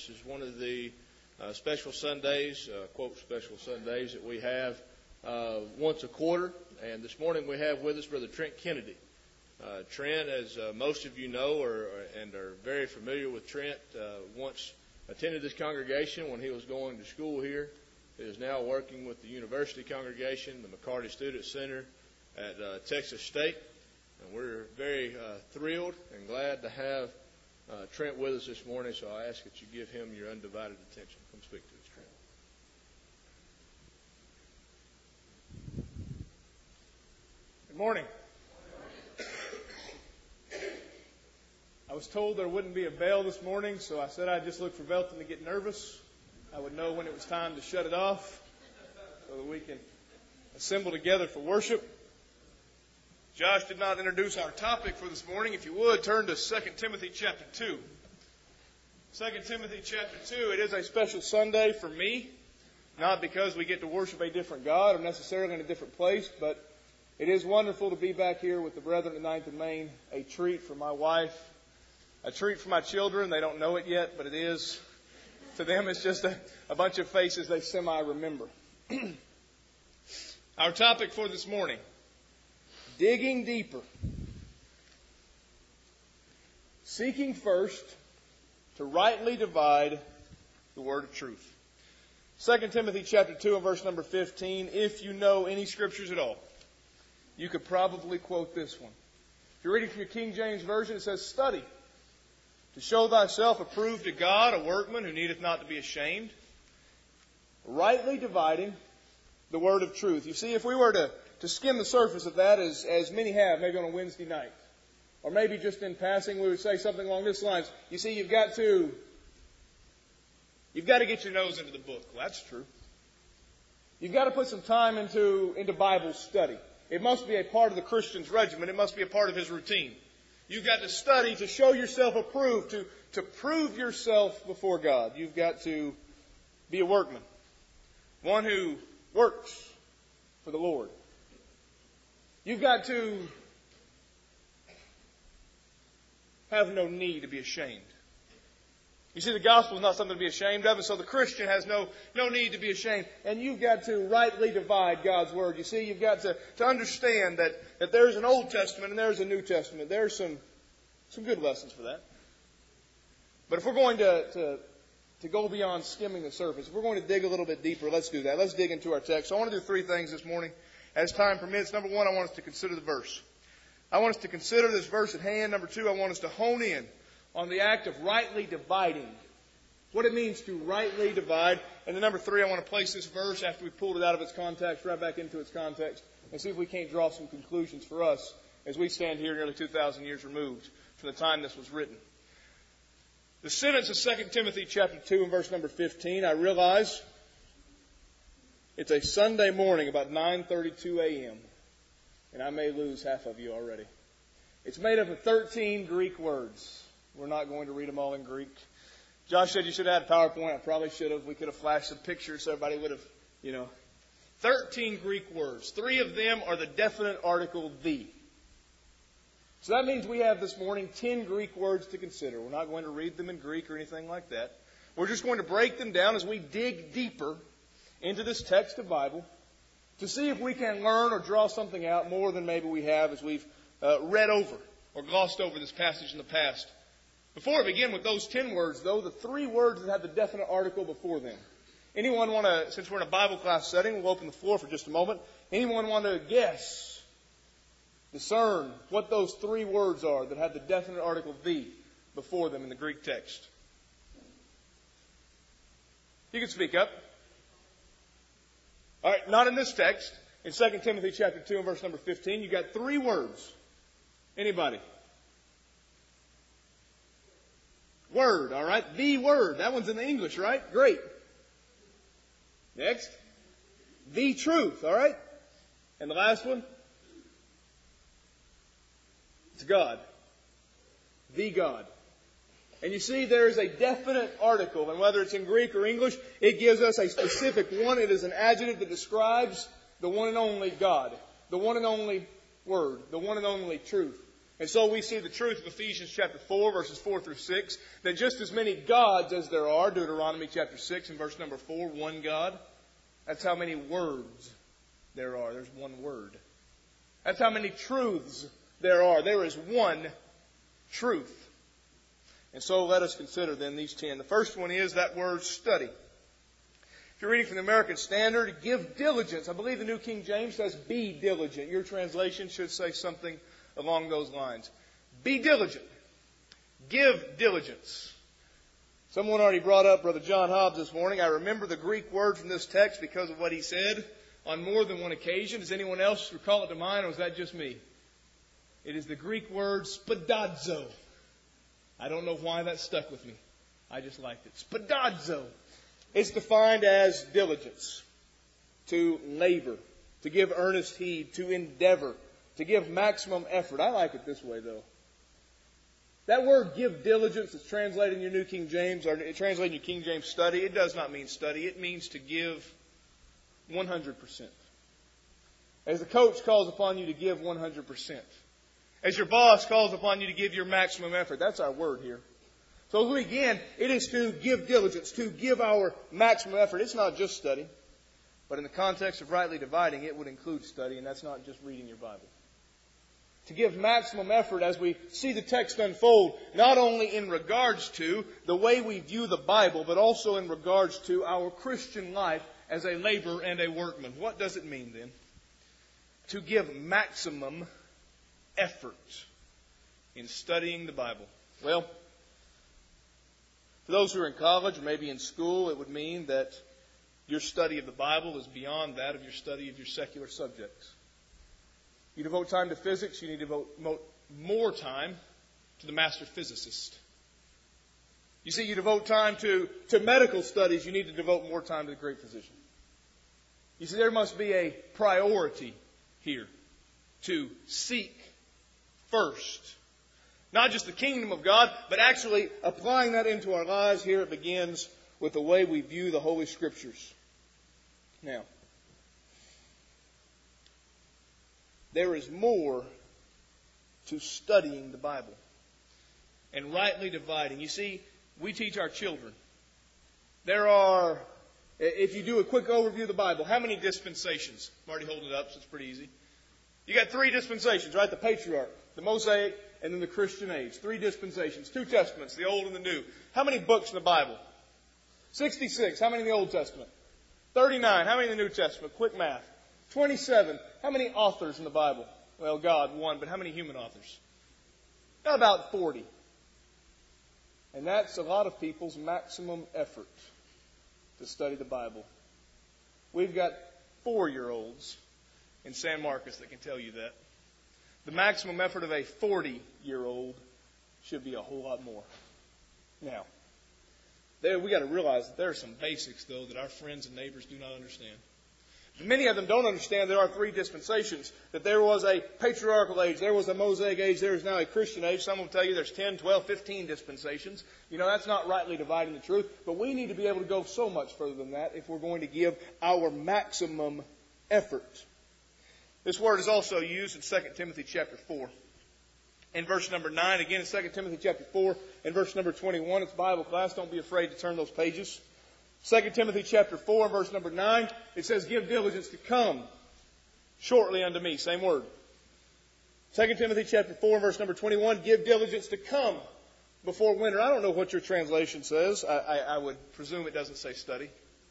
This is one of the special Sundays, quote special Sundays, that we have once a quarter. And this morning we have with us Brother Trent Kennedy. Trent, as most of you know and are very familiar with Trent, once attended this congregation when he was going to school here. He is now working with the university congregation, the McCarty Student Center at Texas State. And we're very thrilled and glad to have Trent with us this morning, so I ask that you give him your undivided attention. Come speak to us, Trent. Good morning. I was told there wouldn't be a bell this morning, so I said I'd just look for Belton to get nervous. I would know when it was time to shut it off so that we can assemble together for worship. Josh did not introduce our topic for this morning. If you would, turn to 2 Timothy chapter 2. 2 Timothy chapter 2, it is a special Sunday for me, not because we get to worship a different God or necessarily in a different place, but it is wonderful to be back here with the brethren at 9th and Main, a treat for my wife, a treat for my children. They don't know it yet, but it is. To them, it's just a bunch of faces they semi-remember. Our topic for this morning, digging deeper. Seeking first to rightly divide the word of truth. 2 Timothy chapter 2 and verse number 15. If you know any scriptures at all, you could probably quote this one. If you're reading from your King James Version, it says, study to show thyself approved to God, a workman who needeth not to be ashamed, rightly dividing the word of truth. You see, if we were to skim the surface of that, as many have, maybe on a Wednesday night, or maybe just in passing, we would say something along this lines. You see, you've got to get your nose into the book. Well, that's true. You've got to put some time into Bible study. It must be a part of the Christian's regimen. It must be a part of his routine. You've got to study to show yourself approved, to prove yourself before God. You've got to be a workman, one who works for the Lord. You've got to have no need to be ashamed. You see, the gospel is not something to be ashamed of, and so the Christian has no need to be ashamed. And you've got to rightly divide God's word. You see, you've got to understand that there's an Old Testament and there's a New Testament. There's some good lessons for that. But if we're going to go beyond skimming the surface, if we're going to dig a little bit deeper, let's do that. Let's dig into our text. So I want to do three things this morning as time permits. Number one, I want us to consider the verse. I want us to consider this verse at hand. Number two, I want us to hone in on the act of rightly dividing, what it means to rightly divide. And then number three, I want to place this verse after we've pulled it out of its context, right back into its context, and see if we can't draw some conclusions for us as we stand here nearly 2,000 years removed from the time this was written. The sentence of 2 Timothy chapter 2 and verse number 15, I realize it's a Sunday morning about 9:32 a.m., and I may lose half of you already. It's made up of 13 Greek words. We're not going to read them all in Greek. Josh said you should have had PowerPoint. I probably should have. We could have flashed some pictures so everybody would have, 13 Greek words. 3 of them are the definite article the. So that means we have this morning 10 Greek words to consider. We're not going to read them in Greek or anything like that. We're just going to break them down as we dig deeper into this text of Bible to see if we can learn or draw something out more than maybe we have as we've read over or glossed over this passage in the past. Before we begin with those 10 words, though, the 3 words that have the definite article before them. Anyone want to, since we're in a Bible class setting, we'll open the floor for just a moment. Anyone want to guess, discern what those 3 words are that have the definite article the before them in the Greek text? You can speak up. All right, not in this text. In 2 Timothy chapter 2 and verse number 15, you got 3 words. Anybody? Word, all right? The word. That one's in the English, right? Great. Next. The truth, all right? And the last one? It's God. The God. And you see there's a definite article, and whether it's in Greek or English, it gives us a specific one. It is an adjective that describes the one and only God, the one and only Word, the one and only truth. And so we see the truth of Ephesians chapter 4, verses 4 through 6, that just as many gods as there are, Deuteronomy chapter 6 and verse number 4, one God, that's how many words there are. There's one word. That's how many truths there are. There is one truth. And so let us consider then these 10. The first one is that word study. If you're reading from the American Standard, give diligence. I believe the New King James says be diligent. Your translation should say something along those lines. Be diligent. Give diligence. Someone already brought up Brother John Hobbs this morning. I remember the Greek word from this text because of what he said on more than one occasion. Does anyone else recall it to mind, or was that just me? It is the Greek word spadadzo. I don't know why that stuck with me. I just liked it. Spadadzo. It's defined as diligence, to labor, to give earnest heed, to endeavor, to give maximum effort. I like it this way, though. That word give diligence is translated in your New King James, or translated in your King James study. It does not mean study. It means to give 100%. As the coach calls upon you to give 100%. As your boss calls upon you to give your maximum effort. That's our word here. So again, it is to give diligence, to give our maximum effort. It's not just study. But in the context of rightly dividing, it would include study, and that's not just reading your Bible. To give maximum effort as we see the text unfold, not only in regards to the way we view the Bible, but also in regards to our Christian life as a laborer and a workman. What does it mean then? To give maximum effort in studying the Bible. Well, for those who are in college or maybe in school, it would mean that your study of the Bible is beyond that of your study of your secular subjects. You devote time to physics, you need to devote more time to the master physicist. You see, you devote time to medical studies, you need to devote more time to the great physician. You see, there must be a priority here to seek first. Not just the kingdom of God, but actually applying that into our lives. Here it begins with the way we view the Holy Scriptures. Now, there is more to studying the Bible and rightly dividing. You see, we teach our children. There are, if you do a quick overview of the Bible, how many dispensations? I'm already holding it up, so it's pretty easy. You got 3 dispensations, right? The Patriarch, the Mosaic, and then the Christian age. 3 dispensations, 2 testaments, the Old and the New. How many books in the Bible? 66. How many in the Old Testament? 39. How many in the New Testament? Quick math. 27. How many authors in the Bible? Well, God, 1, but how many human authors? About 40. And that's a lot of people's maximum effort to study the Bible. We've got 4-year-olds in San Marcos that can tell you that. The maximum effort of a 40-year-old should be a whole lot more. Now, we got to realize that there are some basics, though, that our friends and neighbors do not understand. Many of them don't understand there are 3 dispensations, that there was a patriarchal age, there was a Mosaic age, there is now a Christian age. Some will tell you there's 10, 12, 15 dispensations. You know, that's not rightly dividing the truth. But we need to be able to go so much further than that if we're going to give our maximum effort. This word is also used in 2 Timothy chapter 4. In verse number 9, again in 2 Timothy chapter 4, in verse number 21, it's Bible class. Don't be afraid to turn those pages. 2 Timothy chapter 4, verse number 9, it says, give diligence to come shortly unto me. Same word. 2 Timothy chapter 4, verse number 21, give diligence to come before winter. I don't know what your translation says. I would presume it doesn't say study.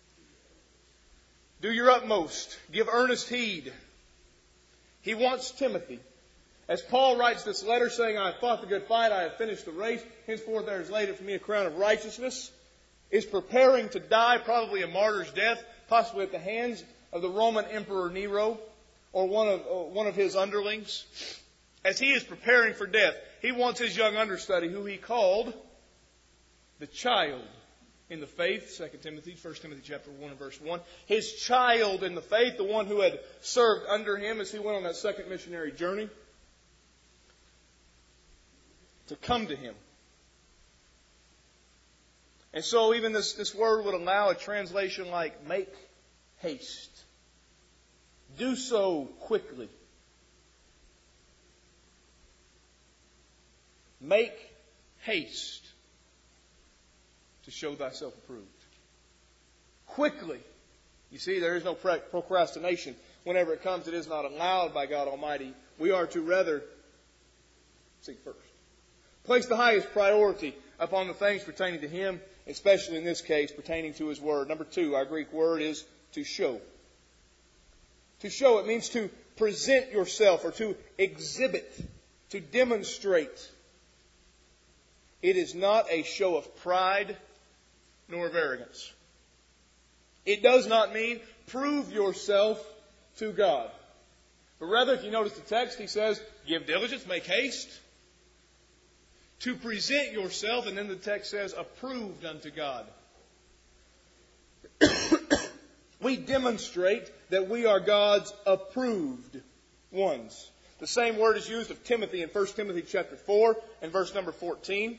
Do your utmost. Give earnest heed. He wants Timothy. As Paul writes this letter saying, I have fought the good fight, I have finished the race, henceforth there is laid up for me a crown of righteousness, is preparing to die, probably a martyr's death, possibly at the hands of the Roman Emperor Nero or one of his underlings. As he is preparing for death, he wants his young understudy, who he called the child in the faith, 2 Timothy, 1 Timothy chapter 1 and verse 1. His child in the faith, the one who had served under him as he went on that second missionary journey, to come to him. And so even this word would allow a translation like make haste. Do so quickly. Make haste to show thyself approved. Quickly. You see, there is no procrastination. Whenever it comes, it is not allowed by God Almighty. We are to rather seek first. Place the highest priority upon the things pertaining to Him, especially in this case, pertaining to His Word. Number 2, our Greek word is to show. To show, it means to present yourself or to exhibit, to demonstrate. It is not a show of pride nor of arrogance. It does not mean prove yourself to God. But rather, if you notice the text, he says, give diligence, make haste to present yourself, and then the text says, approved unto God. We demonstrate that we are God's approved ones. The same word is used of Timothy in 1 Timothy chapter 4 and verse number 14.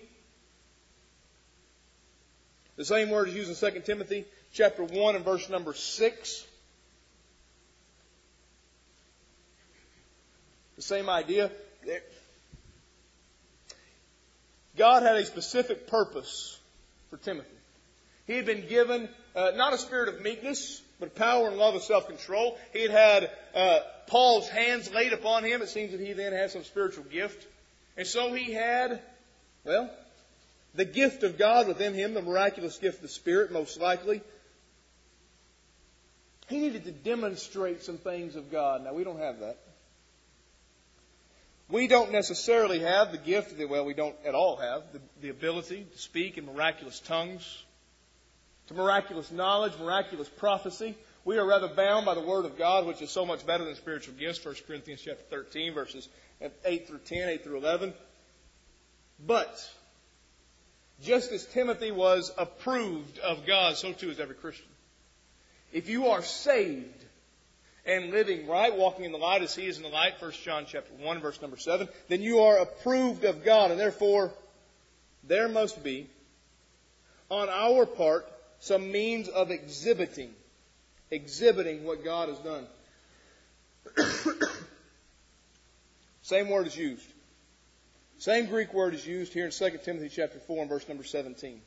The same word is used in 2 Timothy chapter 1 and verse number 6. The same idea. God had a specific purpose for Timothy. He had been given not a spirit of meekness, but power and love of self-control. He had had Paul's hands laid upon him. It seems that he then had some spiritual gift. And so he had, well, the gift of God within him, the miraculous gift of the Spirit, most likely. He needed to demonstrate some things of God. Now, we don't have that. We don't necessarily have the gift, we don't at all have the ability to speak in miraculous tongues, to miraculous knowledge, miraculous prophecy. We are rather bound by the Word of God, which is so much better than spiritual gifts. 1 Corinthians chapter 13, verses 8 through 10, 8 through 11. But, just as Timothy was approved of God, so too is every Christian. If you are saved and living right, walking in the light as He is in the light, 1 John chapter 1, verse number 7, then you are approved of God. And therefore, there must be, on our part, some means of exhibiting what God has done. Same word is used. Same Greek word is used here in 2 Timothy chapter 4 and verse number 17.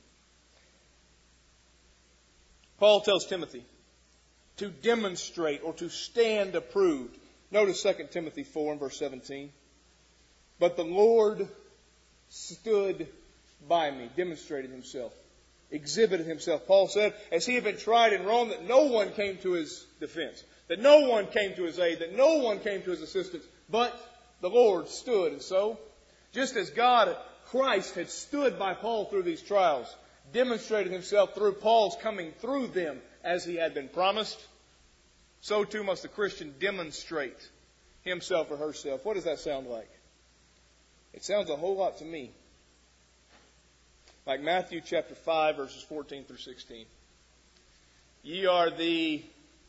Paul tells Timothy to demonstrate or to stand approved. Notice 2 Timothy 4 and verse 17. But the Lord stood by me, demonstrated Himself, exhibited Himself. Paul said, as he had been tried in Rome, that no one came to his defense, that no one came to his aid, that no one came to his assistance, but the Lord stood. And so, just as God, Christ, had stood by Paul through these trials, demonstrated Himself through Paul's coming through them as he had been promised, so too must the Christian demonstrate himself or herself. What does that sound like? It sounds a whole lot to me like Matthew chapter 5, verses 14 through 16. Ye are the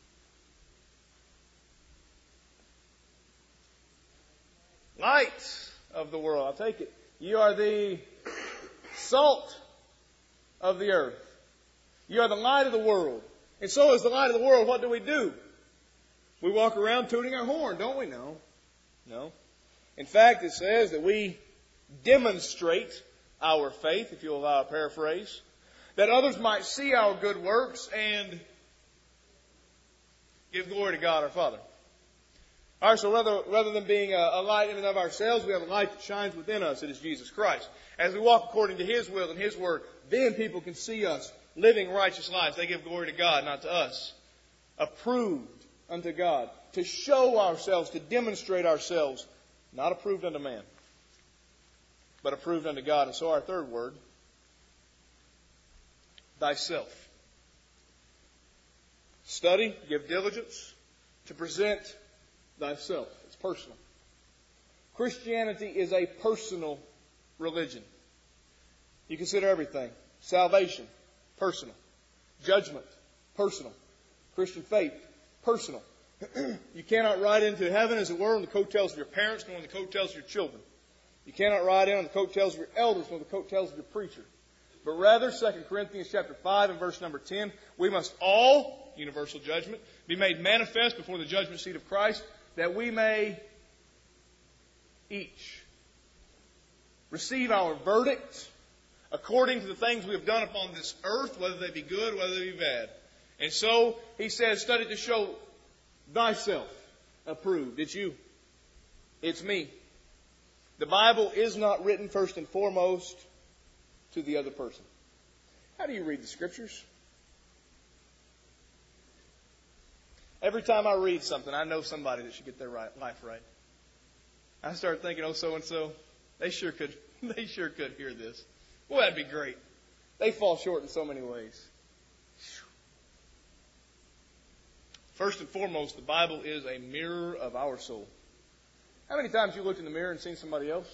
light of the world. I'll take it. Ye are the salt of the earth. You are the light of the world. And so as the light of the world, what do? We walk around tooting our horn, don't we? No. In fact, it says that we demonstrate our faith, if you'll allow a paraphrase, that others might see our good works and give glory to God our Father. All right, so rather than being a light in and of ourselves, we have a light that shines within us. It is Jesus Christ. As we walk according to His will and His Word, then people can see us living righteous lives. They give glory to God, not to us. Approved unto God. To show ourselves, to demonstrate ourselves. Not approved unto man, but approved unto God. And so our third word, thyself. Study, give diligence, to present thyself. It's personal. Christianity is a personal religion. You consider everything. Salvation, personal. Judgment, personal. Christian faith, personal. You cannot ride into heaven, as it were, on the coattails of your parents, nor on the coattails of your children. You cannot ride in on the coattails of your elders, nor the coattails of your preacher. But rather, 2 Corinthians chapter 5 and verse number 10, we must all, universal judgment, be made manifest before the judgment seat of Christ, that we may each receive our verdict according to the things we have done upon this earth, whether they be good, whether they be bad. And so, he says, study to show thyself approved. It's you. It's me. The Bible is not written first and foremost to the other person. How do you read the Scriptures? Every time I read something, I know somebody that should get their life right. I start thinking, oh, so-and-so, they sure could hear this. Well, that'd be great. They fall short in so many ways. First and foremost, the Bible is a mirror of our soul. How many times you looked in the mirror and seen somebody else?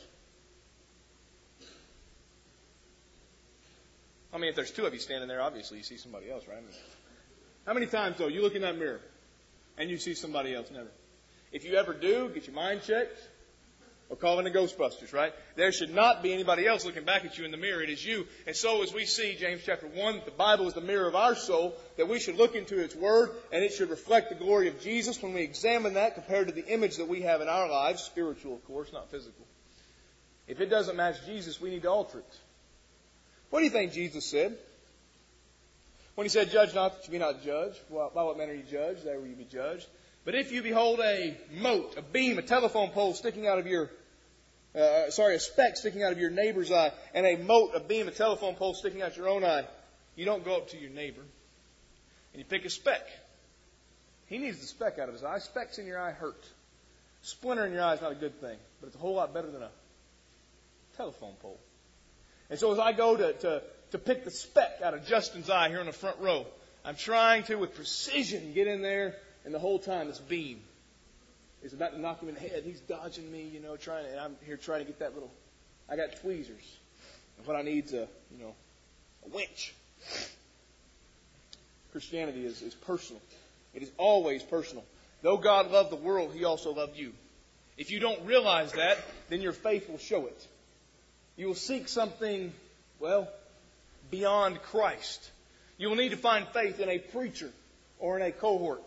I mean, if there's two of you standing there, obviously you see somebody else, right? How many times, though, you look in that mirror and you see somebody else? Never. If you ever do, get your mind checked or call in the Ghostbusters, right? There should not be anybody else looking back at you in the mirror. It is you. And so as we see, James chapter 1, the Bible is the mirror of our soul, that we should look into its Word, and it should reflect the glory of Jesus when we examine that compared to the image that we have in our lives, spiritual, of course, not physical. If it doesn't match Jesus, we need to alter it. What do you think Jesus said? When he said, judge not that you be not judged. Well, by what manner you judge, there will you be judged. But if you behold a mote, a beam, a telephone pole sticking out of your, a speck sticking out of your neighbor's eye, and a mote, a beam, a telephone pole sticking out your own eye, you don't go up to your neighbor and you pick a speck. He needs the speck out of his eye. Specks in your eye hurt. Splinter in your eye is not a good thing, but it's a whole lot better than a telephone pole. And so as I go to pick the speck out of Justin's eye here in the front row, I'm trying to, with precision, get in there. And the whole time, this beam is about to knock him in the head. He's dodging me, and I'm here trying to get that little. I got tweezers, and what I need is a winch. Christianity is personal. It is always personal. Though God loved the world, He also loved you. If you don't realize that, then your faith will show it. You will seek something, beyond Christ. You will need to find faith in a preacher or in a cohort.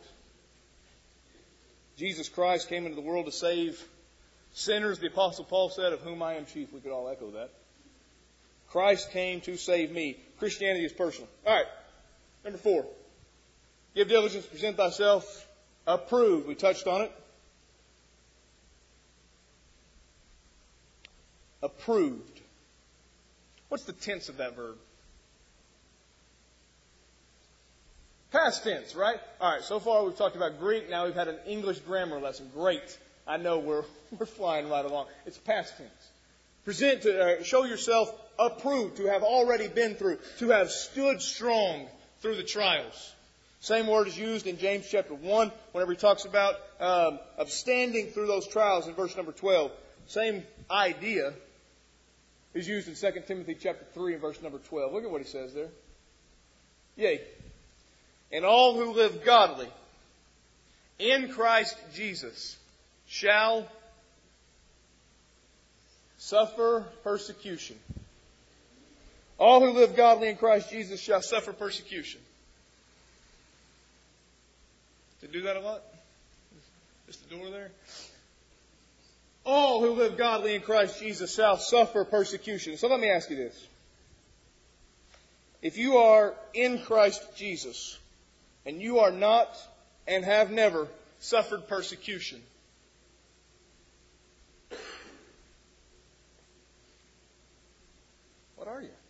Jesus Christ came into the world to save sinners, the Apostle Paul said, of whom I am chief. We could all echo that. Christ came to save me. Christianity is personal. All right, number 4. Give diligence, present thyself approved. We touched on it. Approved. What's the tense of that verb? Past tense, right? All right, so far we've talked about Greek. Now we've had an English grammar lesson. Great. I know we're flying right along. It's past tense. Show yourself approved, to have already been through, to have stood strong through the trials. Same word is used in James chapter 1 whenever he talks about of standing through those trials in verse number 12. Same idea is used in 2 Timothy chapter 3 and verse number 12. Look at what he says there. Yea. And all who live godly in Christ Jesus shall suffer persecution. All who live godly in Christ Jesus shall suffer persecution. Did you do that a lot? Just the door there? All who live godly in Christ Jesus shall suffer persecution. So let me ask you this. If you are in Christ Jesus, and you are not and have never suffered persecution, what are you?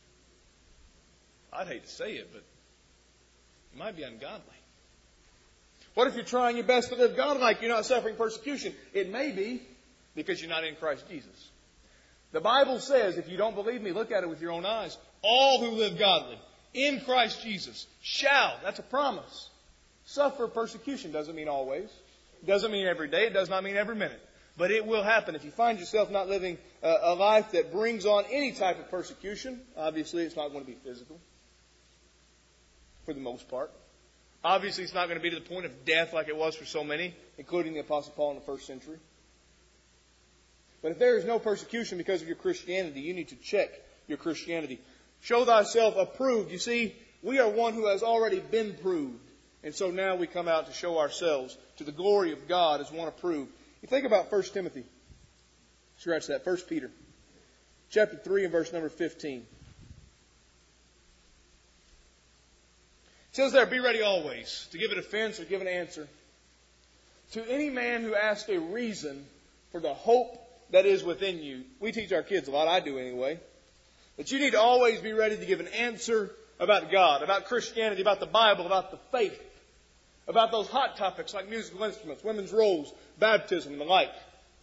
I'd hate to say it, but you might be ungodly. What if you're trying your best to live godlike, you're not suffering persecution? It may be because you're not in Christ Jesus. The Bible says, if you don't believe me, look at it with your own eyes. All who live godly in Christ Jesus shall, that's a promise, suffer persecution. Doesn't mean always. Doesn't mean every day. It does not mean every minute. But it will happen. If you find yourself not living a life that brings on any type of persecution, obviously it's not going to be physical, for the most part. Obviously it's not going to be to the point of death like it was for so many, including the Apostle Paul in the first century. But if there is no persecution because of your Christianity, you need to check your Christianity. Show thyself approved. You see, we are one who has already been proved. And so now we come out to show ourselves to the glory of God as one approved. You think about 1 Timothy. Scratch that. 1 Peter. chapter 3 and verse number 15. It says there, be ready always to give a defense or give an answer to any man who asks a reason for the hope that is within you. We teach our kids a lot, I do anyway, that you need to always be ready to give an answer about God, about Christianity, about the Bible, about the faith, about those hot topics like musical instruments, women's roles, baptism, and the like.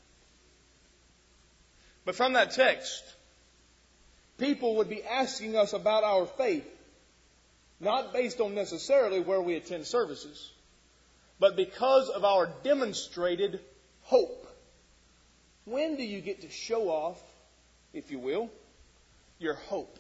But from that text, people would be asking us about our faith, not based on necessarily where we attend services, but because of our demonstrated hope. When do you get to show off, if you will, your hope?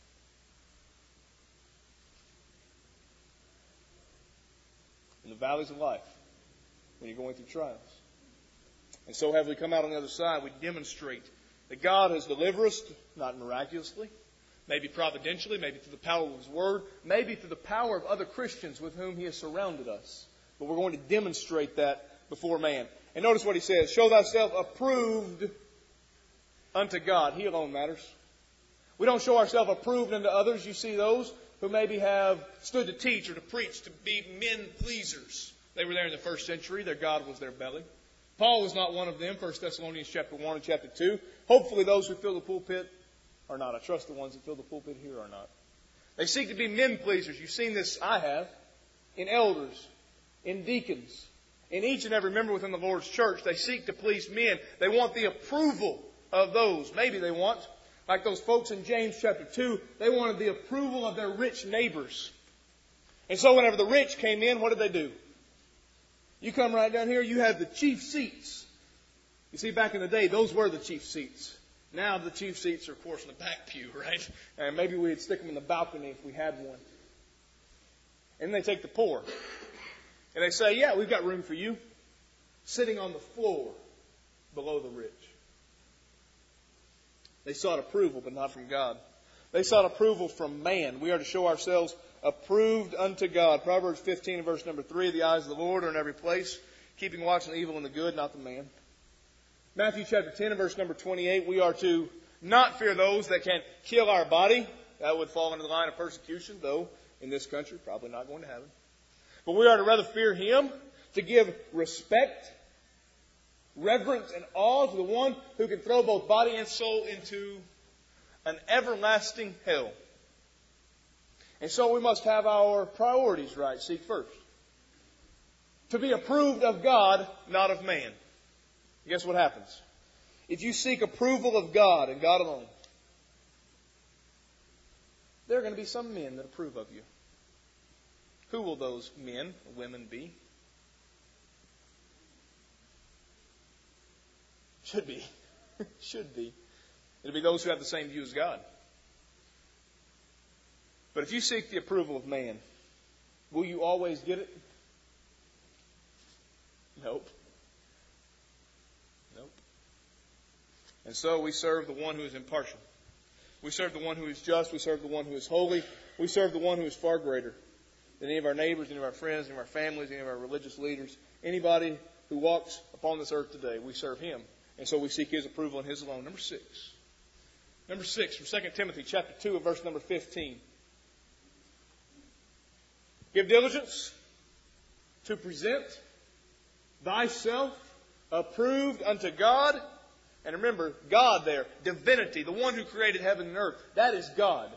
In the valleys of life, when you're going through trials. And so have we come out on the other side, we demonstrate that God has delivered us, not miraculously, maybe providentially, maybe through the power of His Word, maybe through the power of other Christians with whom He has surrounded us. But we're going to demonstrate that before man. And notice what He says, show thyself approved unto God. He alone matters. We don't show ourselves approved unto others. You see those who maybe have stood to teach or to preach, to be men pleasers. They were there in the first century. Their God was their belly. Paul was not one of them, 1 Thessalonians chapter 1 and chapter 2. Hopefully those who fill the pulpit are not. I trust the ones that fill the pulpit here are not. They seek to be men pleasers. You've seen this, I have, in elders, in deacons, in each and every member within the Lord's church. They seek to please men. They want the approval of those. Maybe they want, like those folks in James chapter 2, they wanted the approval of their rich neighbors. And so whenever the rich came in, what did they do? You come right down here, you have the chief seats. You see, back in the day, those were the chief seats. Now the chief seats are, of course, in the back pew, right? And maybe we'd stick them in the balcony if we had one. And they take the poor. And they say, yeah, we've got room for you. Sitting on the floor below the rich. They sought approval, but not from God. They sought approval from man. We are to show ourselves approved unto God. Proverbs 15 and verse number 3, the eyes of the Lord are in every place, keeping watch on the evil and the good, not the man. Matthew chapter 10 and verse number 28, we are to not fear those that can kill our body. That would fall into the line of persecution, though in this country, probably not going to heaven. But we are to rather fear Him, to give respect, reverence, and awe to the one who can throw both body and soul into an everlasting hell. And so we must have our priorities right. Seek first. To be approved of God, not of man. Guess what happens? If you seek approval of God and God alone, there are going to be some men that approve of you. Who will those men or women be? Should be. Should be. It'll be those who have the same view as God. But if you seek the approval of man, will you always get it? Nope. Nope. And so we serve the one who is impartial. We serve the one who is just. We serve the one who is holy. We serve the one who is far greater than any of our neighbors, any of our friends, any of our families, any of our religious leaders. Anybody who walks upon this earth today, we serve Him. And so we seek His approval and His alone. Number 6. Number 6 from 2 Timothy chapter 2 and verse number 15. Give diligence to present thyself approved unto God. And remember, God there, divinity, the one who created heaven and earth. That is God.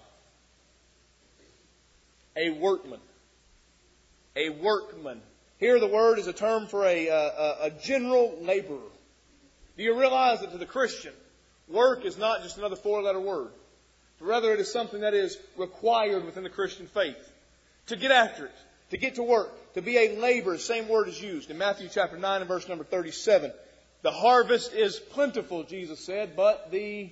A workman. A workman. Here the word is a term for a general laborer. Do you realize that to the Christian, work is not just another 4-letter word, but rather it is something that is required within the Christian faith. To get after it, to get to work, to be a laborer, same word is used in Matthew chapter 9 and verse number 37. The harvest is plentiful, Jesus said, but the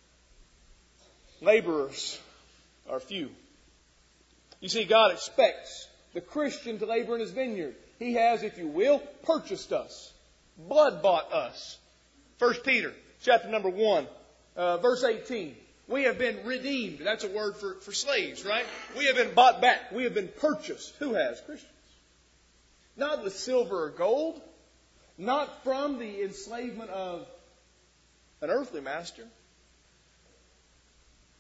laborers are few. You see, God expects the Christian to labor in His vineyard. He has, if you will, purchased us, blood bought us. 1 Peter chapter number 1, verse 18. We have been redeemed. That's a word for slaves, right? We have been bought back. We have been purchased. Who has? Christians. Not with silver or gold. Not from the enslavement of an earthly master.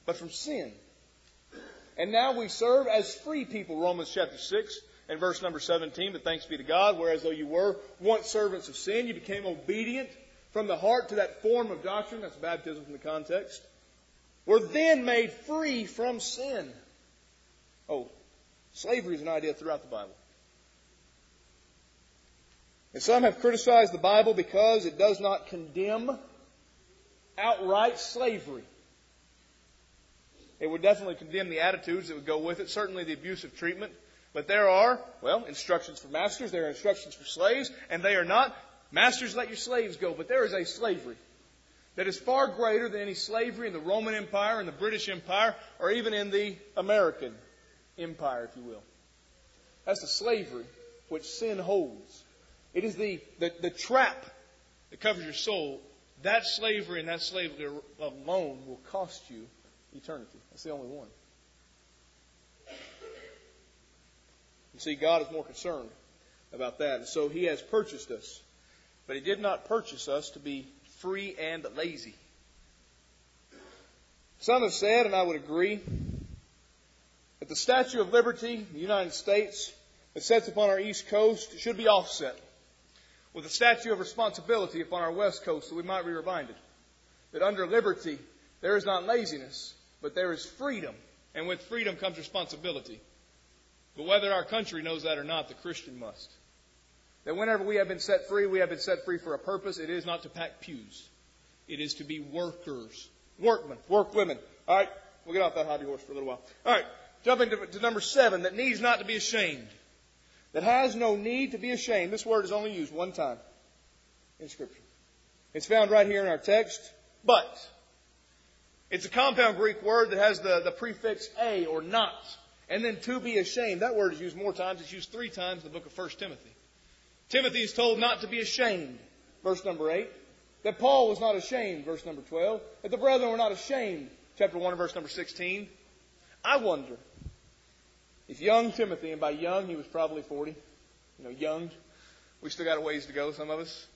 but from sin. And now we serve as free people, Romans chapter 6 and verse number 17. But thanks be to God, whereas though you were once servants of sin, you became obedient from the heart to that form of doctrine. That's baptism from the context. Were then made free from sin. Oh, slavery is an idea throughout the Bible. And some have criticized the Bible because it does not condemn outright slavery. It would definitely condemn the attitudes that would go with it, certainly the abusive treatment. But there are, instructions for masters, there are instructions for slaves, and they are not, masters, let your slaves go. But there is a slavery that is far greater than any slavery in the Roman Empire, in the British Empire, or even in the American Empire, if you will. That's the slavery which sin holds. It is the trap that covers your soul. That slavery and that slavery alone will cost you eternity. That's the only one. You see, God is more concerned about that. And so He has purchased us. But He did not purchase us to be free and lazy. Some have said, and I would agree, that the Statue of Liberty in the United States that sits upon our East Coast should be offset with a statue of responsibility upon our West Coast, so we might be reminded that under liberty there is not laziness, but there is freedom. And with freedom comes responsibility. But whether our country knows that or not, the Christian must. That whenever we have been set free, we have been set free for a purpose. It is not to pack pews. It is to be workers. Workmen. Workwomen. All right. We'll get off that hobby horse for a little while. All right. Jumping to number 7. That needs not to be ashamed. That has no need to be ashamed. This word is only used one time in Scripture. It's found right here in our text. But it's a compound Greek word that has the prefix a or not. And then to be ashamed. That word is used more times. It's used 3 times in the book of 1 Timothy. Timothy is told not to be ashamed. Verse number 8. That Paul was not ashamed. Verse number 12. That the brethren were not ashamed. Chapter 1 and verse number 16. I wonder if young Timothy, and by young he was probably 40. Young. We still got a ways to go, some of us.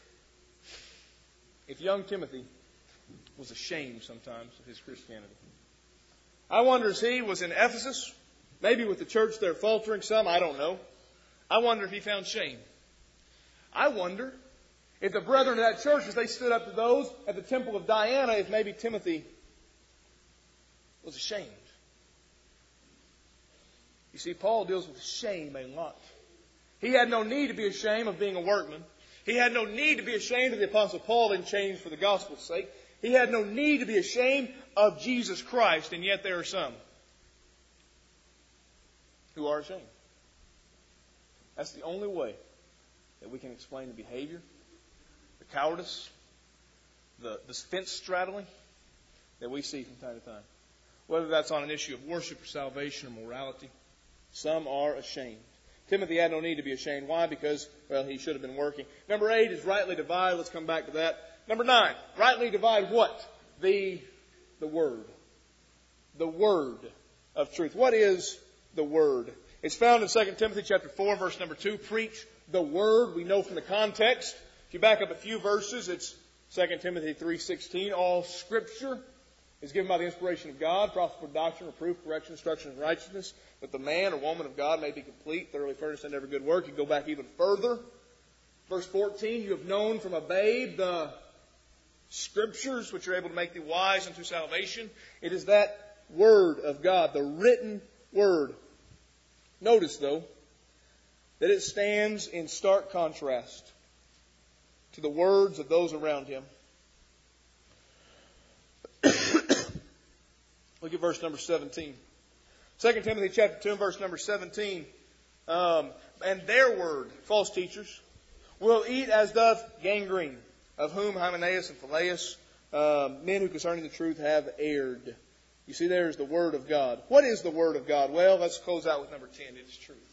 If young Timothy was ashamed sometimes of his Christianity. I wonder as he was in Ephesus, maybe with the church there faltering some, I don't know. I wonder if he found shame. I wonder if the brethren of that church, as they stood up to those at the temple of Diana, if maybe Timothy was ashamed. You see, Paul deals with shame a lot. He had no need to be ashamed of being a workman. He had no need to be ashamed of the Apostle Paul in chains for the gospel's sake. He had no need to be ashamed of Jesus Christ, and yet there are some who are ashamed. That's the only way that we can explain the behavior, the cowardice, the fence straddling that we see from time to time. Whether that's on an issue of worship or salvation or morality, some are ashamed. Timothy had no need to be ashamed. Why? Because, he should have been working. Number 8 is rightly divide. Let's come back to that. Number 9, rightly divide what? The Word. The Word of truth. What is the Word? It's found in 2 Timothy chapter 4, verse number 2. Preach the Word. We know from the context. If you back up a few verses, it's 2 Timothy 3:16. All Scripture is given by the inspiration of God, profitable for doctrine, reproof, correction, instruction, and righteousness, that the man or woman of God may be complete, thoroughly furnished unto every good work. You go back even further. Verse 14, you have known from a babe the Scriptures, which are able to make thee wise unto salvation. It is that Word of God, the written Word. Notice, though, that it stands in stark contrast to the words of those around him. Look at verse number 17. 2 Timothy chapter 2 and verse number 17. And their word, false teachers, will eat as doth gangrene, of whom Hymenaeus and Phileus, men who concerning the truth have erred. You see, there is the Word of God. What is the Word of God? Well, let's close out with number 10. It is truth.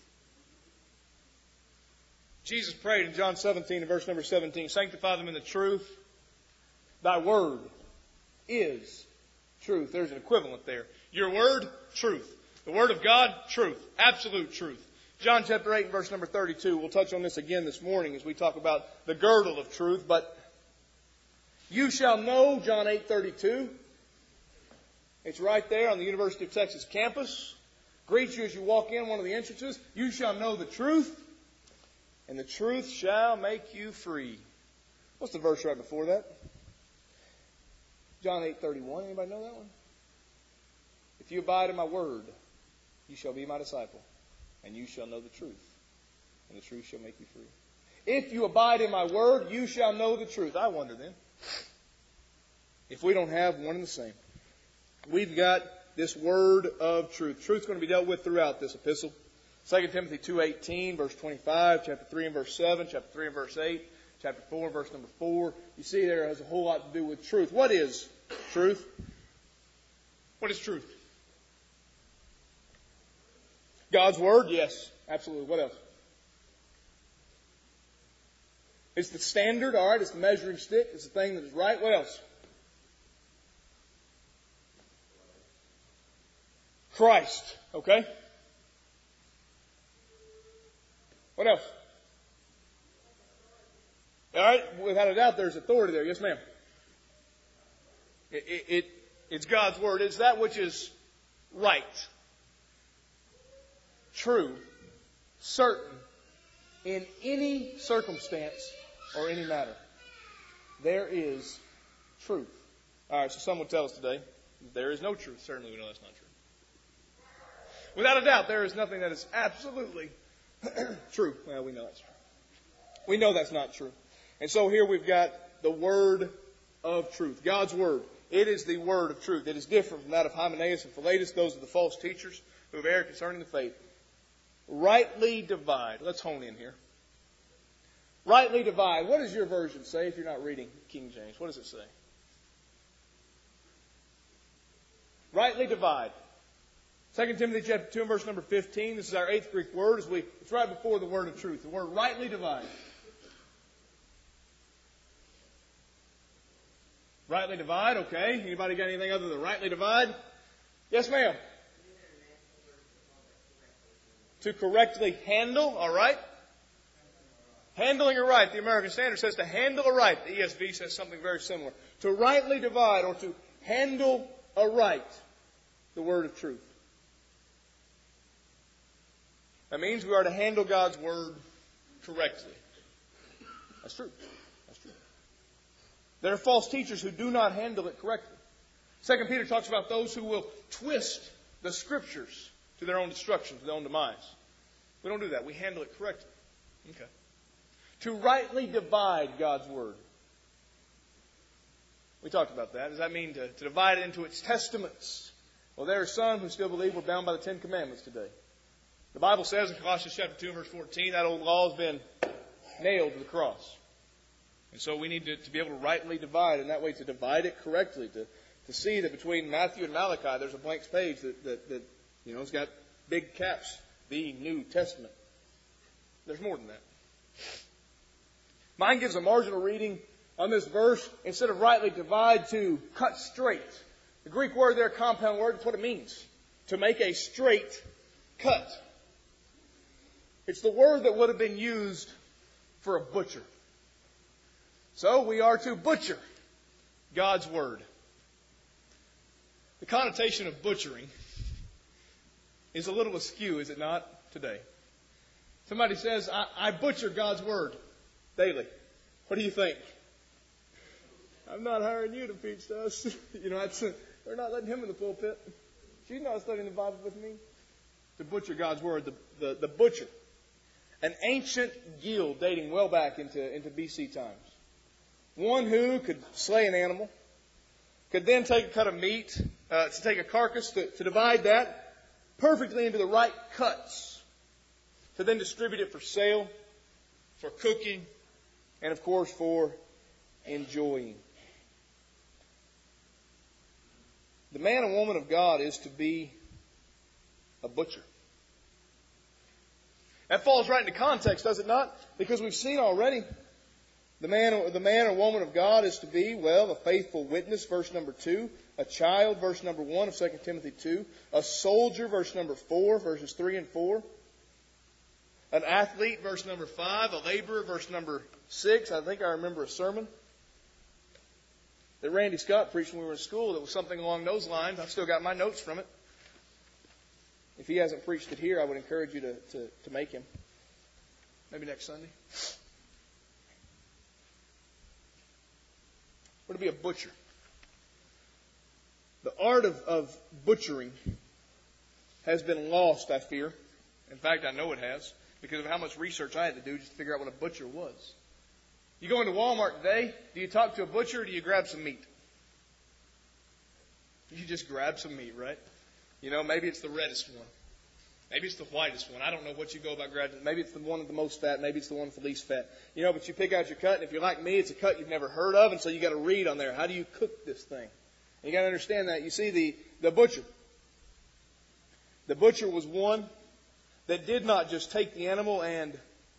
Jesus prayed in John 17 and verse number 17, sanctify them in the truth. Thy Word is truth. There's an equivalent there. Your Word, truth. The Word of God, truth. Absolute truth. John chapter 8 and verse number 32. We'll touch on this again this morning as we talk about the girdle of truth. But you shall know, John 8:32, It's right there on the University of Texas campus. Greets you as you walk in, one of the entrances. You shall know the truth, and the truth shall make you free. What's the verse right before that? John 8:31. Anybody know that one? If you abide in my word, you shall be my disciple, and you shall know the truth, and the truth shall make you free. If you abide in my word, you shall know the truth. I wonder then, if we don't have one and the same. We've got this word of truth. Truth's going to be dealt with throughout this epistle. 2 Timothy 2:18, verse 25, chapter 3 and verse 7, chapter 3 and verse 8, chapter 4 and verse number 4. You see there has a whole lot to do with truth. What is truth? What is truth? God's word? Yes, absolutely. What else? It's the standard, all right? It's the measuring stick. It's the thing that is right. What else? Christ. Okay? What else? All right? Without a doubt, there's authority there. Yes, ma'am. It's God's word. It's that which is right, true, certain, in any circumstance or any matter. There is truth. All right, so some would tell us today, there is no truth. Certainly we know that's not true. Without a doubt, there is nothing that is absolutely true. Well, we know that's true. We know that's not true. And so here we've got the word of truth. God's word. It is the word of truth. It is different from that of Hymenaeus and Philetus. Those are the false teachers who have erred concerning the faith. Rightly divide. Let's hone in here. Rightly divide. What does your version say if you're not reading King James? What does it say? Rightly divide. 2 Timothy chapter 2 and verse number 15. This is our 8th Greek word. It's right before the word of truth. The word rightly divide. Rightly divide, okay. Anybody got anything other than rightly divide? Yes, ma'am. To correctly handle, all right. Handling aright. The American Standard says to handle aright. The ESV says something very similar. To rightly divide or to handle aright the word of truth. That means we are to handle God's word correctly. That's true. That's true. There are false teachers who do not handle it correctly. 2 Peter talks about those who will twist the Scriptures to their own destruction, to their own demise. We don't do that. We handle it correctly. Okay. To rightly divide God's word. We talked about that. Does that mean to divide it into its testaments? Well, there are some who still believe we're bound by the Ten Commandments today. The Bible says in Colossians chapter 2 verse 14, that old law has been nailed to the cross. And so we need to be able to rightly divide, and that way to divide it correctly, to see that between Matthew and Malachi there's a blank page that it's got big caps, the New Testament. There's more than that. Mine gives a marginal reading on this verse, instead of rightly divide, to cut straight. The Greek word there, compound word, that's what it means. To make a straight cut. It's the word that would have been used for a butcher. So we are to butcher God's word. The connotation of butchering is a little askew, is it not, today? Somebody says, I butcher God's word daily. What do you think? I'm not hiring you to preach to us. We're not letting him in the pulpit. She's not studying the Bible with me. To butcher God's word, the butcher. An ancient guild dating well back into BC times. One who could slay an animal, could then take a cut of meat, to take a carcass, to divide that perfectly into the right cuts, to then distribute it for sale, for cooking, and of course for enjoying. The man and woman of God is to be a butcher. That falls right into context, does it not? Because we've seen already the man or woman of God is to be, a faithful witness, verse number 2. A child, verse number 1 of 2 Timothy 2. A soldier, verse number 4, verses 3 and 4. An athlete, verse number 5. A laborer, verse number 6. I think I remember a sermon. that Randy Scott preached when we were in school that was something along those lines. I've still got my notes from it. If he hasn't preached it here, I would encourage you to make him. Maybe next Sunday. We're to be a butcher. The art of butchering has been lost, I fear. In fact, I know it has, because of how much research I had to do just to figure out what a butcher was. You go into Walmart today, do you talk to a butcher or do you grab some meat? You just grab some meat, right? You know, maybe it's the reddest one. Maybe it's the whitest one. I don't know what you go about grabbing. Maybe it's the one with the most fat. Maybe it's the one with the least fat. You know, but you pick out your cut, and if you're like me, it's a cut you've never heard of, and so you got to read on there. How do you cook this thing? And you got to understand that. You see, the butcher. The butcher was one that did not just take the animal and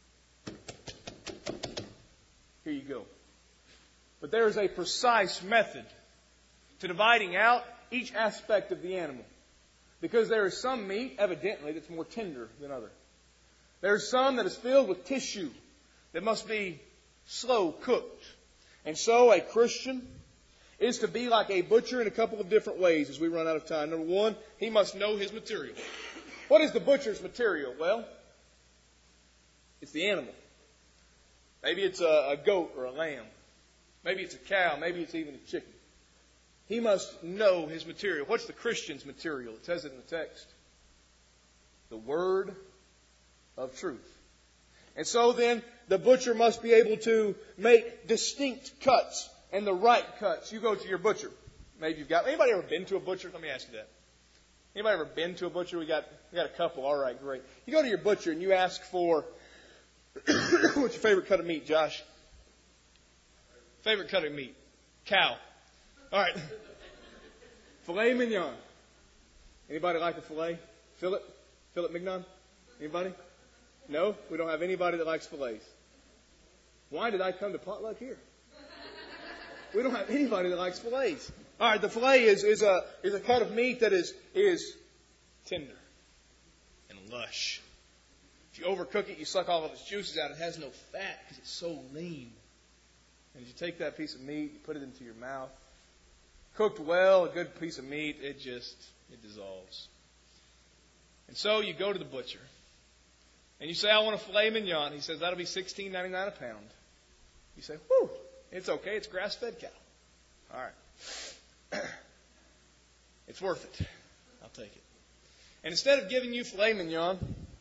here you go. But there is a precise method to dividing out each aspect of the animal. Because there is some meat, evidently, that's more tender than other. There is some that is filled with tissue that must be slow cooked. And so a Christian is to be like a butcher in a couple of different ways as we run out of time. Number one, he must know his material. What is the butcher's material? Well, it's the animal. Maybe it's a goat or a lamb. Maybe it's a cow. Maybe it's even a chicken. He must know his material. What's the Christian's material? It says it in the text. The word of truth. And so then, the butcher must be able to make distinct cuts and the right cuts. You go to your butcher. Maybe you've got... Anybody ever been to a butcher? Let me ask you that. Anybody ever been to a butcher? We got a couple. All right, great. You go to your butcher and you ask for... What's your favorite cut of meat, Josh? Favorite cut of meat? Cow. All right. Filet mignon. Anybody like a filet? Fillet mignon? Anybody? No? We don't have anybody that likes fillets. Why did I come to potluck here? We don't have anybody that likes fillets. All right, the filet is a cut of meat that is tender and lush. If you overcook it, you suck all of its juices out. It has no fat because it's so lean. And as you take that piece of meat, you put it into your mouth. Cooked well, a good piece of meat, it dissolves. And so you go to the butcher. And you say, I want a filet mignon. He says, that'll be $16.99 a pound. You say, whew, it's okay. It's grass-fed cow. All right. It's worth it. I'll take it. And instead of giving you filet mignon,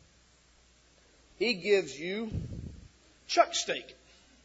he gives you chuck steak.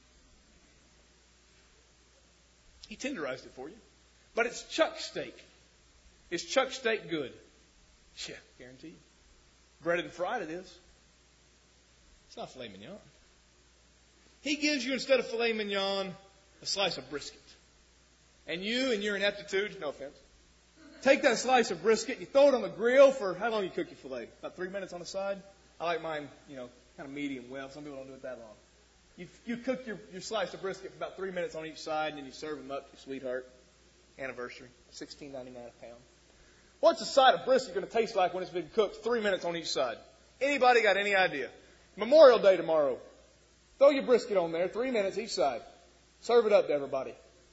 He tenderized it for you. But it's chuck steak. Is chuck steak good? Yeah, guaranteed. Breaded and fried it is. It's not filet mignon. He gives you, instead of filet mignon, a slice of brisket. And you, in your ineptitude, no offense, take that slice of brisket, you throw it on the grill for, how long you cook your filet? About 3 minutes on the side? I like mine, kind of medium well. Some people don't do it that long. You cook your slice of brisket for about 3 minutes on each side, and then you serve them up to your sweetheart. Anniversary, $16.99 a pound. What's a side of brisket going to taste like when it's been cooked 3 minutes on each side? Anybody got any idea? Memorial Day tomorrow. Throw your brisket on there, 3 minutes each side. Serve it up to everybody.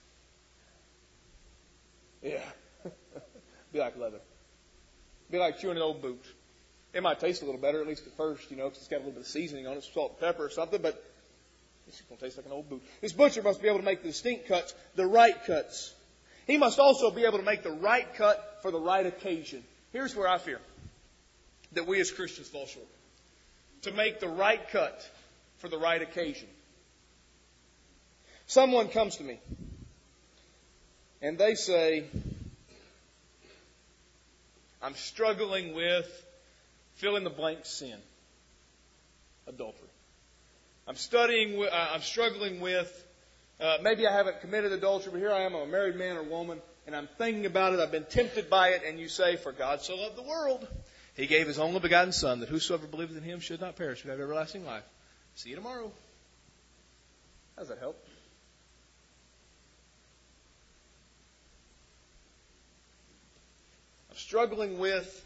Yeah. Be like leather. Be like chewing an old boot. It might taste a little better, at least at first, because it's got a little bit of seasoning on it, salt and pepper or something, but it's going to taste like an old boot. This butcher must be able to make the distinct cuts, the right cuts. He must also be able to make the right cut for the right occasion. Here's where I fear that we as Christians fall short. To make the right cut for the right occasion. Someone comes to me and they say, I'm struggling with fill in the blank sin. Adultery. I'm struggling with maybe I haven't committed adultery, but here I am, I'm a married man or woman, and I'm thinking about it, I've been tempted by it, and you say, for God so loved the world, He gave His only begotten Son, that whosoever believeth in Him should not perish, but have everlasting life. See you tomorrow. How does that help? I'm struggling with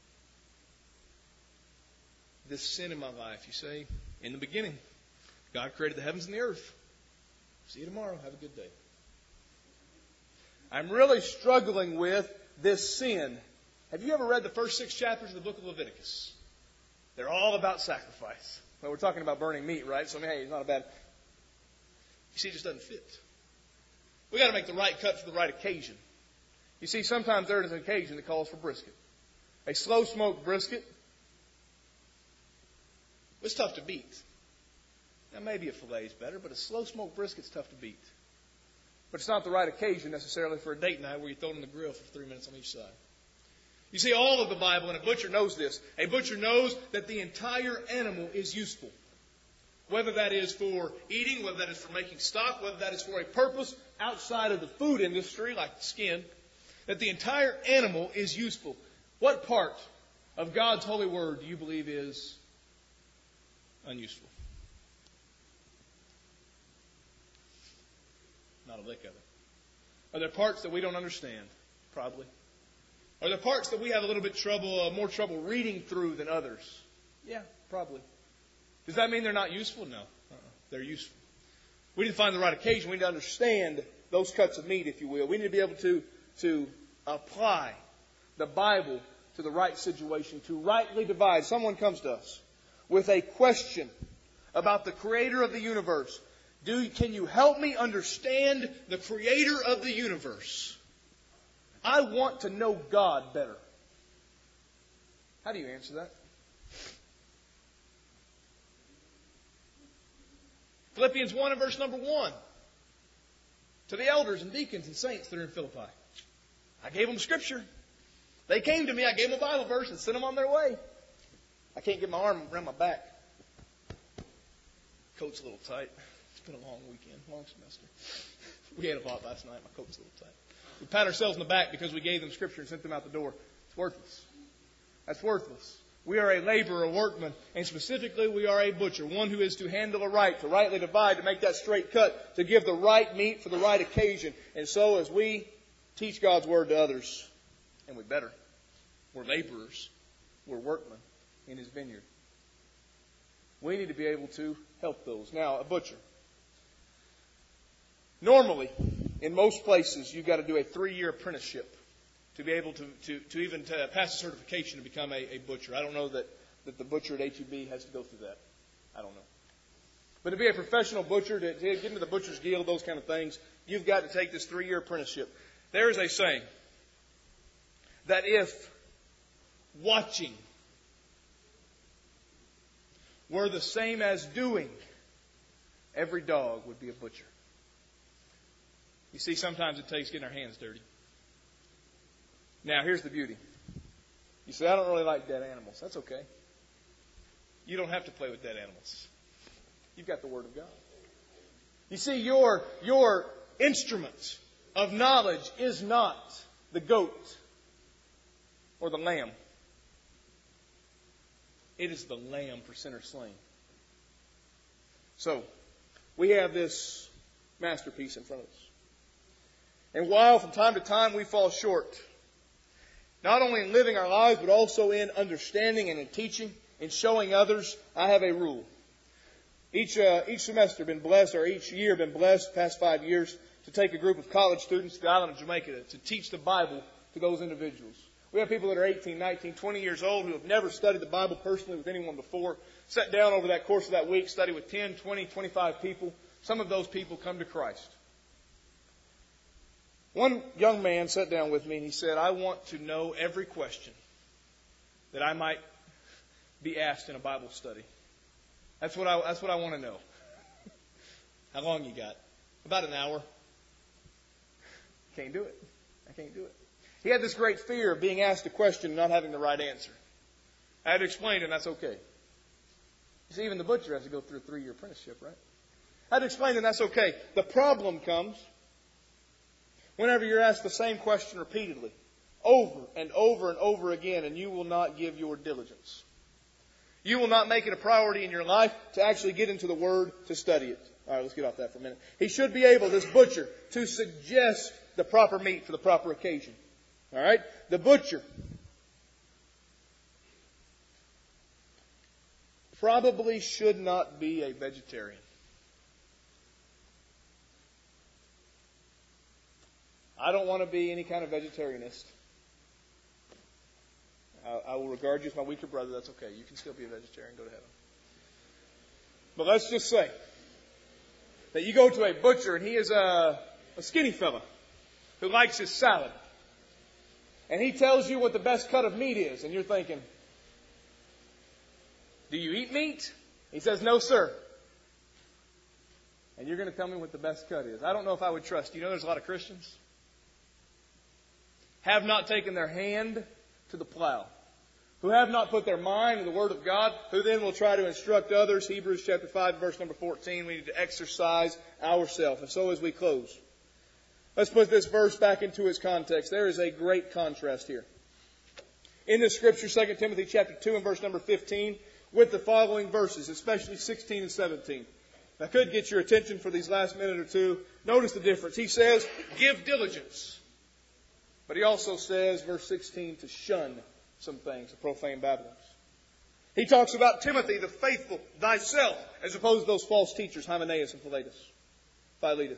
this sin in my life. You say, in the beginning, God created the heavens and the earth. See you tomorrow. Have a good day. I'm really struggling with this sin. Have you ever read the first 6 chapters of the book of Leviticus? They're all about sacrifice. Well, we're talking about burning meat, right? So, hey, it's not a bad... You see, it just doesn't fit. We've got to make the right cut for the right occasion. You see, sometimes there is an occasion that calls for brisket. A slow-smoked brisket, it's tough to beat. Now, maybe a filet is better, but a slow-smoked brisket's tough to beat. But it's not the right occasion necessarily for a date night where you throw it in the grill for 3 minutes on each side. You see, all of the Bible, and a butcher knows this. A butcher knows that the entire animal is useful. Whether that is for eating, whether that is for making stock, whether that is for a purpose outside of the food industry, like the skin, that the entire animal is useful. What part of God's holy word do you believe is unuseful? Not a lick of it. Are there parts that we don't understand? Probably. Are there parts that we have a little bit more trouble reading through than others? Yeah, probably. Does that mean they're not useful? No. They're useful. We need to find the right occasion. We need to understand those cuts of meat, if you will. We need to be able to apply the Bible to the right situation, to rightly divide. Someone comes to us with a question about the Creator of the universe. Can you help me understand the Creator of the universe? I want to know God better. How do you answer that? Philippians 1 and verse number 1. To the elders and deacons and saints that are in Philippi. I gave them Scripture. They came to me. I gave them a Bible verse and sent them on their way. I can't get my arm around my back. Coat's a little tight. It's been a long weekend, long semester. We ate a lot last night. My coat's a little tight. We pat ourselves in the back because we gave them Scripture and sent them out the door. It's worthless. That's worthless. We are a laborer, a workman, and specifically we are a butcher, one who is to handle aright, to rightly divide, to make that straight cut, to give the right meat for the right occasion. And so as we teach God's Word to others, and we better, we're laborers, we're workmen in His vineyard. We need to be able to help those. Now, a butcher. Normally, in most places, you've got to do a 3-year apprenticeship to be able to even pass a certification to become a butcher. I don't know that the butcher at HEB has to go through that. I don't know. But to be a professional butcher, to get into the butcher's guild, those kind of things, you've got to take this 3-year apprenticeship. There is a saying that if watching were the same as doing, every dog would be a butcher. You see, sometimes it takes getting our hands dirty. Now, here's the beauty. You say, I don't really like dead animals. That's okay. You don't have to play with dead animals. You've got the Word of God. You see, your instrument of knowledge is not the goat or the lamb. It is the lamb for sinners slain. So, we have this masterpiece in front of us. And while from time to time we fall short, not only in living our lives, but also in understanding and in teaching, in showing others, I have a rule. Each semester been blessed, or each year been blessed, past 5 years, to take a group of college students to the island of Jamaica to teach the Bible to those individuals. We have people that are 18, 19, 20 years old who have never studied the Bible personally with anyone before, sat down over that course of that week, studied with 10, 20, 25 people. Some of those people come to Christ. One young man sat down with me and he said, I want to know every question that I might be asked in a Bible study. That's what I want to know. How long you got? About an hour. Can't do it. I can't do it. He had this great fear of being asked a question and not having the right answer. I had to explain it, and that's okay. You see, even the butcher has to go through a 3-year apprenticeship, right? I had to explain it, and that's okay. The problem comes whenever you're asked the same question repeatedly, over and over and over again, and you will not give your diligence. You will not make it a priority in your life to actually get into the Word to study it. All right, let's get off that for a minute. He should be able, this butcher, to suggest the proper meat for the proper occasion. All right? The butcher probably should not be a vegetarian. I don't want to be any kind of vegetarianist. I will regard you as my weaker brother. That's okay. You can still be a vegetarian. Go to heaven. But let's just say that you go to a butcher and he is a skinny fella who likes his salad. And he tells you what the best cut of meat is. And you're thinking, do you eat meat? He says, no, sir. And you're going to tell me what the best cut is. I don't know if I would trust you. You know there's a lot of Christians have not taken their hand to the plow, who have not put their mind to the Word of God, who then will try to instruct others. Hebrews chapter 5, verse number 14, we need to exercise ourselves. And so as we close, let's put this verse back into its context. There is a great contrast here. In this scripture, 2 Timothy chapter 2 and verse number 15, with the following verses, especially 16 and 17. I could get your attention for these last minute or two. Notice the difference. He says, give diligence. But he also says, verse 16, to shun some things, the profane babblings. He talks about Timothy, the faithful, thyself, as opposed to those false teachers, Hymenaeus and Philetus.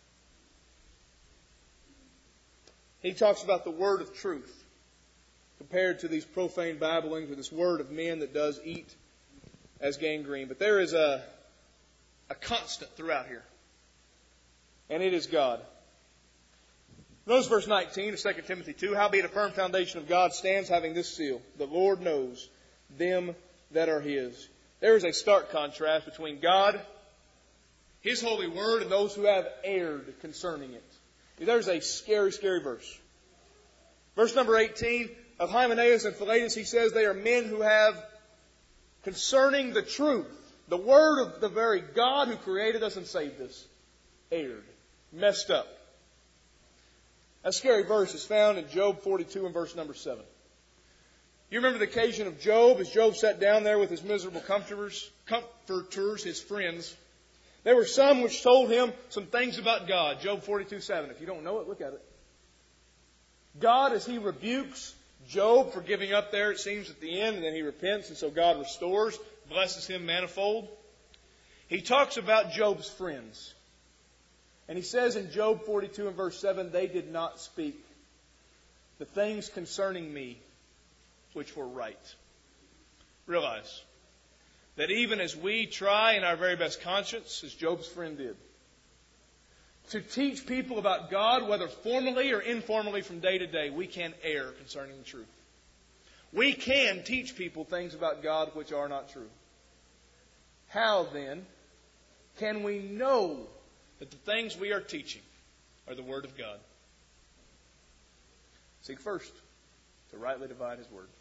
He talks about the word of truth compared to these profane babblings or this word of men that does eat as gangrene. But there is a constant throughout here. And it is God. Notice verse 19 of 2 Timothy 2. Howbeit a firm foundation of God stands, having this seal: the Lord knows them that are His. There is a stark contrast between God, His holy word, and those who have erred concerning it. There's a scary, scary verse. Verse number 18 of Hymenaeus and Philetus, he says they are men who have, concerning the truth, the word of the very God who created us and saved us, erred, messed up. That scary verse is found in Job 42 and verse number 7. You remember the occasion of Job, as Job sat down there with his miserable comforters, his friends. There were some which told him some things about God. Job 42:7. If you don't know it, look at it. God, as He rebukes Job for giving up there, it seems, at the end, and then he repents, and so God restores, blesses him manifold. He talks about Job's friends. And he says in Job 42 and verse 7, they did not speak the things concerning me which were right. Realize that even as we try in our very best conscience, as Job's friend did, to teach people about God, whether formally or informally from day to day, we can err concerning the truth. We can teach people things about God which are not true. How then can we know that the things we are teaching are the Word of God? Seek first to rightly divide His Word.